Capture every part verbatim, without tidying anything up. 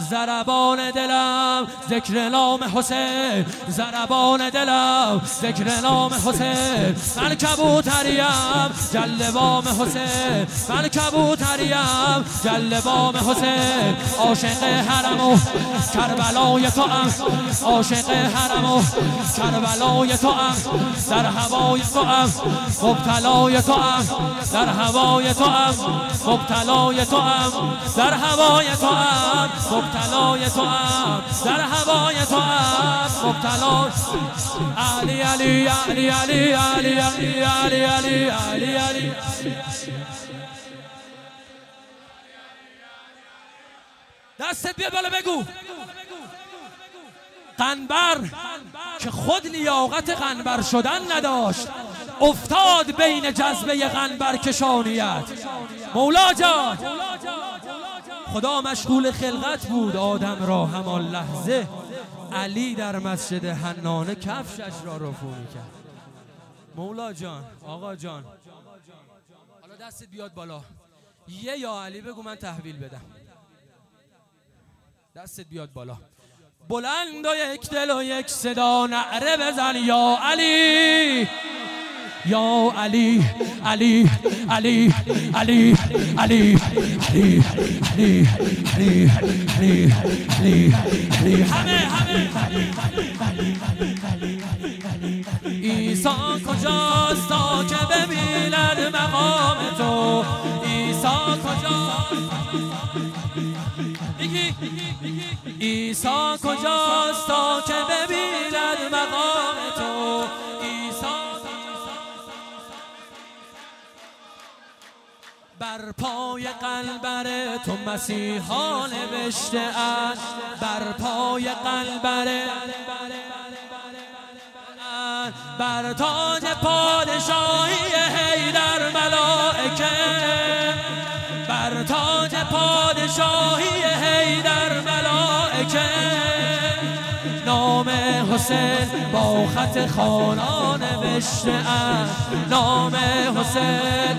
ضربان دلم ذکر نام حسین، ضربان دلم ذکر نام حسین. من کبوتریم جل بام حسین، من کبوتریم جل بام حسین. عاشق حرم و کربلای تو ام، عاشق حرم و کربلای تو ام، در هوای تو ام مبتلای تو ام، در هوای تو ام مبتلای تو ام، در هوای تو ام مبتلای تو ام، در هوای تو ام مبتلا. علی علی علی علی علی علی علی علی علی علی. دستت بیاد بالا بگو. قنبر که خود لیاقت قنبر شدن نداشت، افتاد بین جذبه قنبر کشانیت. مولا جان خدا مشغول خلقت بود آدم را همان لحظه، علی در مسجد حنانه کفشش را رفو میکرد. مولا جان آقا جان حالا دستت بیاد بالا، یه یا علی بگو من تحویل بدم. دستت بیاد بالا بلند و یک دل و یک صدا نعره بزن یا علی یا علی علی علی علی علی علی علی علی علی علی علی. همه همه عیسی کجاست تا که ببیند مقام تو، عیسی کجاست، عیسی کجاست تا که ببیند مقام تو، عیسی بر پای قنبر تو مسیحا نوشته اند، بر پای قنبر بر تاج پادشاهی حیدر ملائکه، بر تاج پادشاهی حیدر ملائکه. نام حسین با خط خانا نوشته اند، نام حسین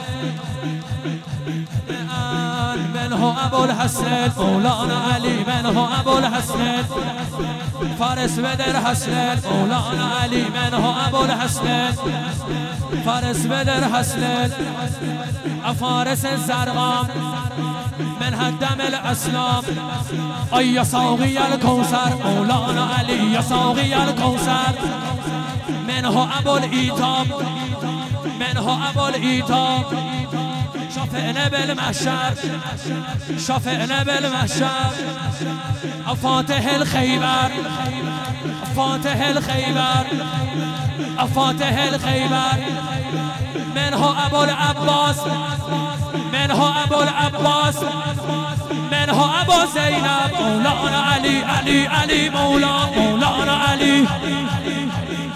منه ابوالحسن مولانا علی، منه ابوالحسن فارس بدر حسن مولانا علی، منه ابوالحسن فارس بدر حسن. فارس الزرقام من هدم الاسلام، ای ساقی الکوثر مولانا علی، یا ساقی الکوثر منه ابوالایتام، منه ابوالایتام. شفعنا بالمحشر، شفعنا بالمحشر. فاتح الخيبر، فاتح الخيبر، فاتح الخيبر. منه ابو العباس، منه ابو العباس، منه ابو زينب مولانا علي، علي علي مولا مولانا علي.